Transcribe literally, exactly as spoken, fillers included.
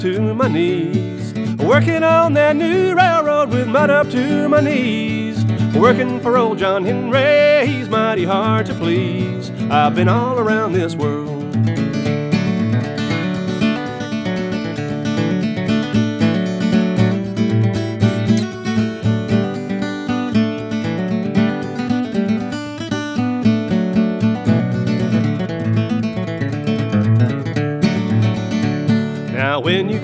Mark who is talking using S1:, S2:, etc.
S1: to my knees. Working on that new railroad with mud up to my knees. Working for old John Henry, he's mighty hard to please. I've been all around this world. Now when you